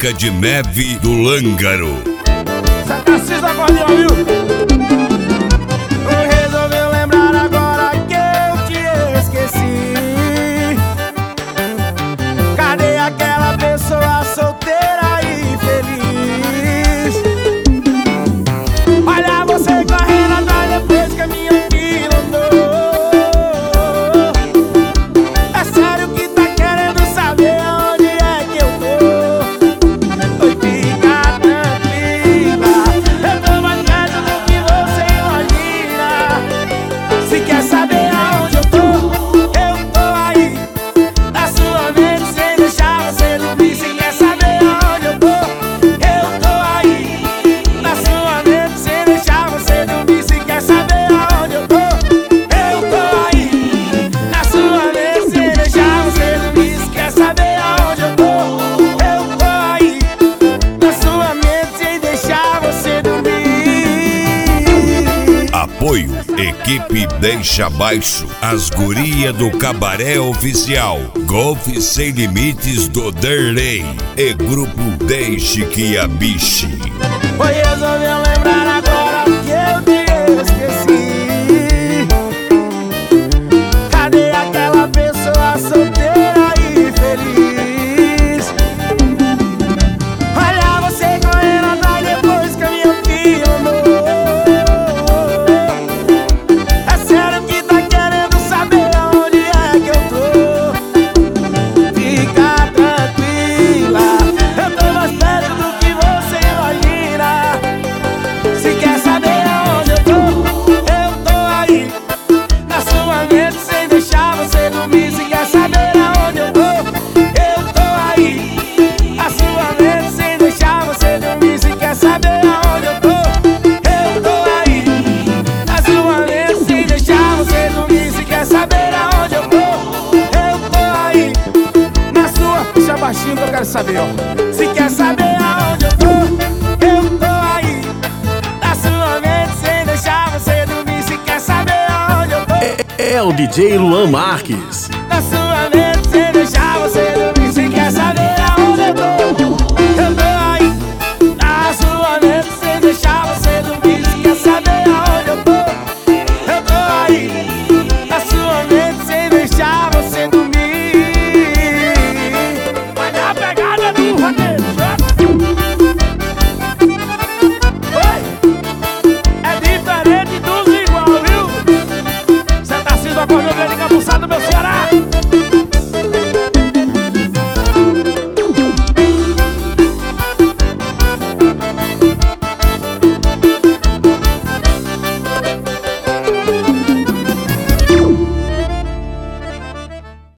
Branca de Neve do Lângaro. Santa Cisa acordeão, viu? Resolveu lembrar agora que eu te esqueci. Cadê aquela pessoa solteira e feliz? Olha você correndo atrás depois que a minha fila andou. É sério que tá querendo saber onde é que eu tô? Oi, fica tranquila, eu tô mais perto do que você imagina. Se quer saber aonde eu tô aí, na sua mente sem deixar você dormir. Se quer saber aonde eu tô aí, na sua mente sem deixar você dormir. Se quer saber aonde eu tô aí, na sua mente sem deixar você dormir. Se quer saber aonde eu tô aí, na sua mente sem deixar você dormir. Apoio Equipe Deixa Baixo, as guria do Cabaré Oficial, Golfe Sem Limites do Derlei e Grupo Deixe que a Biche. Foi resolveu lembrar agora que eu te esqueci. Cadê aquela pessoa solteira e feliz? Olha você correndo atrás depois que a minha filha andou. É sério que tá querendo saber aonde é que eu tô? Fica tranquila, eu tô mais perto do que você imagina. Se quer saber aonde eu tô aí, na sua mente sem deixar você dormir. Se quer saber aonde eu tô aí, na sua mente sem deixar você dormir. Se quer saber aonde eu tô aí, na sua mente sem deixar você dormir. Se quer saber aonde eu tô aí, na sua... Puxa baixinho que eu quero saber, ó. Se quer saber aonde eu tô aí, na sua mente sem deixar você dormir. Se quer saber aonde eu tô É o DJ Luan Marques. na sua mente sem deixar você dormir. Se quer saber aonde eu tô aí, na sua mente sem deixar você